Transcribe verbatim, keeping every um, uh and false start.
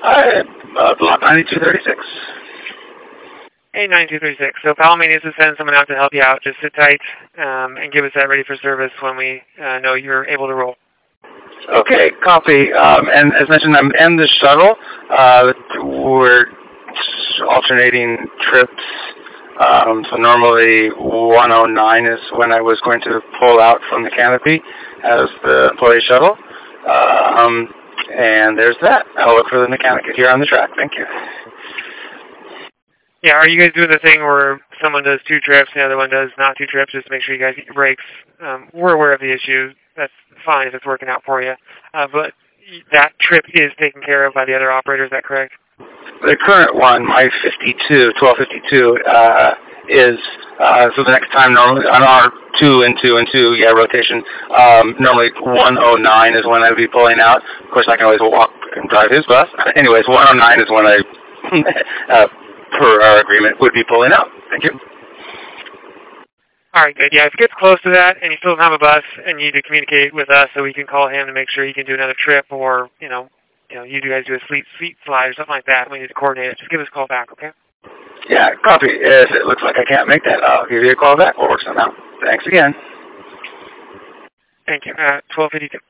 I, uh, block ninety-two thirty-six. Hey, ninety-two thirty-six. So if Palomar needs to send someone out to help you out, just sit tight um, and give us that ready for service when we uh, know you're able to roll. Okay, copy. Um, and as mentioned, I'm in the shuttle. Uh, we're alternating trips. Um, so normally one oh nine is when I was going to pull out from the canopy as the employee shuttle. Um, and there's that. I'll look for the mechanic here on the track. Thank you. Yeah, are you guys doing the thing where someone does two trips and the other one does not two trips, just to make sure you guys get your breaks? Um, we're aware of the issue. That's fine if it's working out for you. Uh, but that trip is taken care of by the other operator, is that correct? The current one, my fifty-two, twelve fifty-two, uh, is, uh, so the next time normally, on our two and two and two, yeah, rotation, um, normally one oh nine is when I'd be pulling out. Of course, I can always walk and drive his bus. Anyways, one oh nine is when I, uh, per our agreement, would be pulling out. Thank you. All right, good. Yeah, if it gets close to that and you still don't have a bus and you need to communicate with us so we can call him to make sure he can do another trip, or, you know, you know, you guys do a sleep seat slide or something like that, we need to coordinate it, just give us a call back, okay? Yeah, copy. If it looks like I can't make that, I'll give you a call back. We'll work something out. Thanks again. Thank you. Uh, twelve fifty-two.